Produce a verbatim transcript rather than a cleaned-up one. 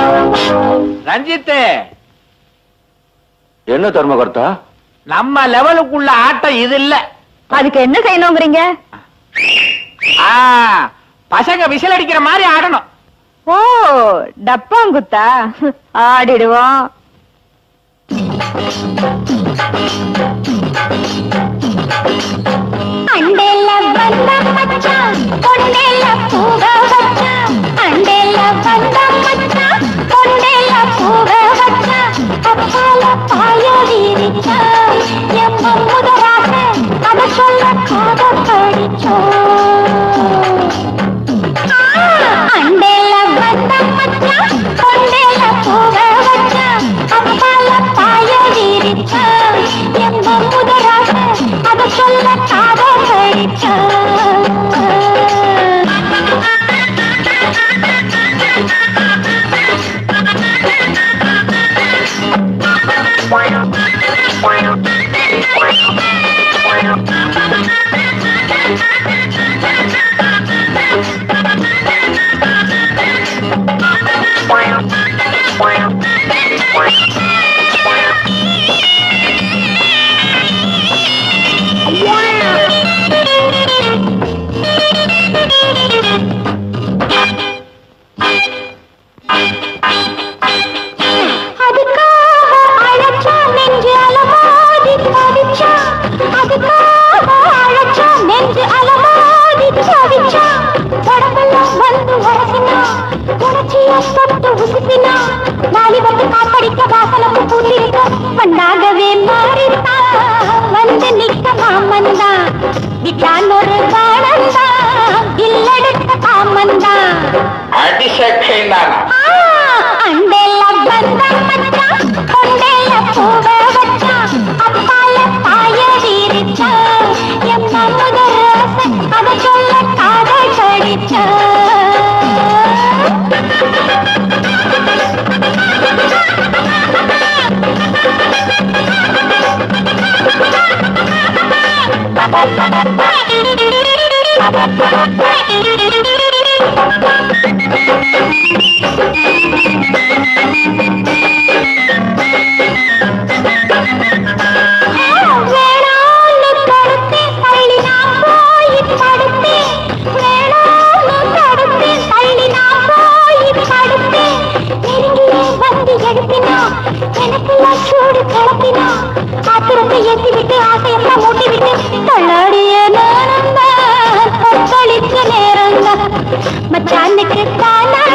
ரஞ்சித், என்ன தர்மகர்த்தா? நம்ம லெவலுக்குள்ள ஆட்டம் இது இல்ல. அதுக்கு என்ன செய்யணுங்கிறீங்க? பசங்க விசில் அடிக்கிற மாதிரி ஆடணும். ஓ, டப்பாங்குத்தா? ஆடிடுவோம். அண்டேல வந்த மச்சான் பொண்டேல பூவ வச்சான், அண்டேல வந்த மச்சான் பொண்டேல பூவ வச்சான், அப்பால பாய வீரிச்சான் எம்ம முதராக அத சொல்ல காத படிச்சோம். அண்டேல வந்த மச்சான் பொண்டேல பூவ வச்சான், அப்பால பாய வீரிச்சான் எம்ம முதராக அத சொல்ல காத படிச்சோம். மண்ணாகவே மாறித்தா வந்து நிக்க மாமந்தா, விட்டான் ஒரு பாடந்தா இல்லெடுத்த காமந்தா. அண்டேல வந்த மச்சான் பொண்டேல பூவ வச்சான், அப்பால பாய வீரிச்சான் எம்ம முதராச அத சொல்ல காதல் படிச்சான். சூடு கலப்பினா ஆத்திரத்தை ஏற்றி விட்டு ஆசையெல்லாம் மூட்டி விட்டு தள்ளாடிய நானந்தான் நேரங்க மச்சானுக்கு தானா